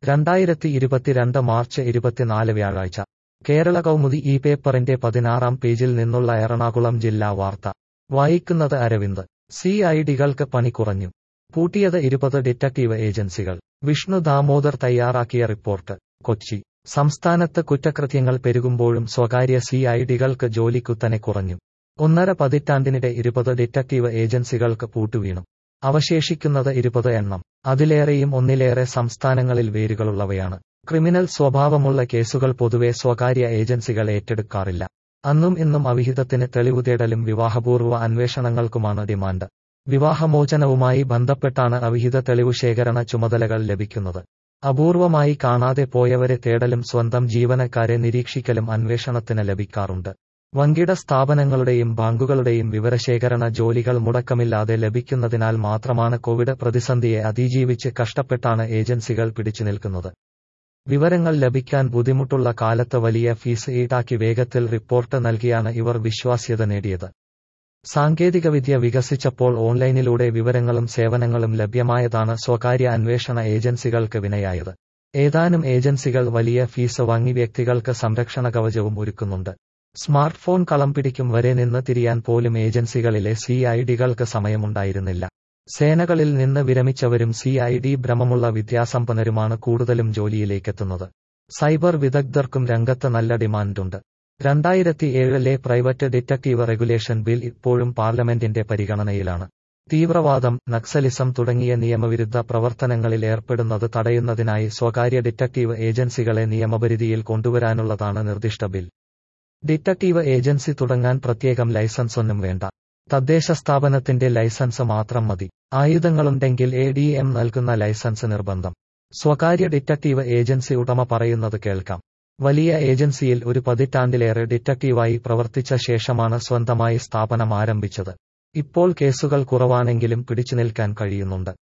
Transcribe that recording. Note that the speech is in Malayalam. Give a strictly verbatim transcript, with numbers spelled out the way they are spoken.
രണ്ടായിരത്തി ഇരുപത്തിരണ്ട് മാർച്ച് ഇരുപത്തിനാല് വ്യാഴാഴ്ച കേരള കൗമുദി ഈ പേപ്പറിന്റെ പതിനാറാം പേജിൽ നിന്നുള്ള എറണാകുളം ജില്ലാ വാർത്ത വായിക്കുന്നത് അരവിന്ദ്. സി ഐ ഡികൾക്ക് പണി കുറഞ്ഞു. പൂട്ടിയത് ഇരുപത് ഡിറ്റക്ടീവ് ഏജൻസികൾ. വിഷ്ണു ദാമോദർ തയ്യാറാക്കിയ റിപ്പോർട്ട്. കൊച്ചി. സംസ്ഥാനത്ത് കുറ്റകൃത്യങ്ങൾ പെരുകുമ്പോഴും സ്വകാര്യ സി ഐ ഡികൾക്ക് ജോലി കുത്തനെ കുറഞ്ഞു. ഒന്നര പതിറ്റാണ്ടിനിടെ ഇരുപത് ഡിറ്റക്ടീവ് ഏജൻസികൾക്ക് പൂട്ടുവീണു. അവശേഷിക്കുന്നത് ഇരുപത് എണ്ണം. അതിലേറെയും ഒന്നിലേറെ സംസ്ഥാനങ്ങളിൽ വേരുകളുള്ളവയാണ്. ക്രിമിനൽ സ്വഭാവമുള്ള കേസുകൾ പൊതുവെ സ്വകാര്യ ഏജൻസികൾ ഏറ്റെടുക്കാറില്ല. അന്നും ഇന്നും അവിഹിതത്തിന് തെളിവു തേടലും വിവാഹപൂർവ്വ അന്വേഷണങ്ങൾക്കുമാണ് ഡിമാൻഡ്. വിവാഹമോചനവുമായി ബന്ധപ്പെട്ടാണ് അവിഹിത തെളിവു ശേഖരണ ചുമതലകൾ ലഭിക്കുന്നത്. അപൂർവമായി കാണാതെ പോയവരെ തേടലും സ്വന്തം ജീവനക്കാരെ നിരീക്ഷിക്കലും അന്വേഷണത്തിന് ലഭിക്കാറുണ്ട്. വൻകിട സ്ഥാപനങ്ങളുടെയും ബാങ്കുകളുടെയും വിവരശേഖരണ ജോലികൾ മുടക്കമില്ലാതെ ലഭിക്കുന്നതിനാൽ മാത്രമാണ് കോവിഡ് പ്രതിസന്ധിയെ അതിജീവിച്ച് കഷ്ടപ്പെട്ടാണ് ഏജൻസികൾ പിടിച്ചുനിൽക്കുന്നത്. വിവരങ്ങൾ ലഭിക്കാൻ ബുദ്ധിമുട്ടുള്ള കാലത്ത് വലിയ ഫീസ് ഈടാക്കി വേഗത്തിൽ റിപ്പോർട്ട് നൽകിയാണ് ഇവർ വിശ്വാസ്യത നേടിയത്. സാങ്കേതികവിദ്യ വികസിച്ചപ്പോൾ ഓൺലൈനിലൂടെ വിവരങ്ങളും സേവനങ്ങളും ലഭ്യമായതാണ് സ്വകാര്യ അന്വേഷണ ഏജൻസികൾക്ക് വിനയായത്. ഏതാനും ഏജൻസികൾ വലിയ ഫീസ് വാങ്ങി വ്യക്തികൾക്ക് സംരക്ഷണ കവചവും ഒരുക്കുന്നുണ്ട്. സ്മാർട്ട് ഫോൺ കളം പിടിക്കും വരെ നിന്ന് തിരിയാൻ പോലും ഏജൻസികളിലെ സി ഐ ഡികൾക്ക് സമയമുണ്ടായിരുന്നില്ല. സേനകളിൽ നിന്ന് വിരമിച്ചവരും സി ഐ ഡി ഭ്രമമുള്ള വിദ്യാസമ്പന്നരുമാണ് കൂടുതലും ജോലിയിലേക്കെത്തുന്നത്. സൈബർ വിദഗ്ധർക്കും രംഗത്ത് നല്ല ഡിമാൻഡുണ്ട്. രണ്ടായിരത്തി ഏഴിലെ പ്രൈവറ്റ് ഡിറ്റക്ടീവ് റെഗുലേഷൻ ബിൽ ഇപ്പോഴും പാർലമെന്റിന്റെ പരിഗണനയിലാണ്. തീവ്രവാദം, നക്സലിസം തുടങ്ങിയ നിയമവിരുദ്ധ പ്രവർത്തനങ്ങളിൽ ഏർപ്പെടുന്നത് തടയുന്നതിനായി സ്വകാര്യ ഡിറ്റക്ടീവ് ഏജൻസികളെ നിയമപരിധിയിൽ കൊണ്ടുവരാനുള്ളതാണ് നിർദ്ദിഷ്ട ബിൽ. ഡിറ്റക്ടീവ് ഏജൻസി തുടങ്ങാൻ പ്രത്യേകം ലൈസൻസൊന്നും വേണ്ട. തദ്ദേശ സ്ഥാപനത്തിന്റെ ലൈസൻസ് മാത്രം മതി. ആയുധങ്ങളുണ്ടെങ്കിൽ എ ഡി എം നൽകുന്ന ലൈസൻസ് നിർബന്ധം. സ്വകാര്യ ഡിറ്റക്ടീവ് ഏജൻസി ഉടമ പറയുന്നത് കേൾക്കാം. വലിയ ഏജൻസിയിൽ ഒരു പതിറ്റാണ്ടിലേറെ ഡിറ്റക്ടീവായി പ്രവർത്തിച്ച ശേഷമാണ് സ്വന്തമായി സ്ഥാപനം ആരംഭിച്ചത്. ഇപ്പോൾ കേസുകൾ കുറവാണെങ്കിലും പിടിച്ചുനിൽക്കാൻ കഴിയുന്നുണ്ട്.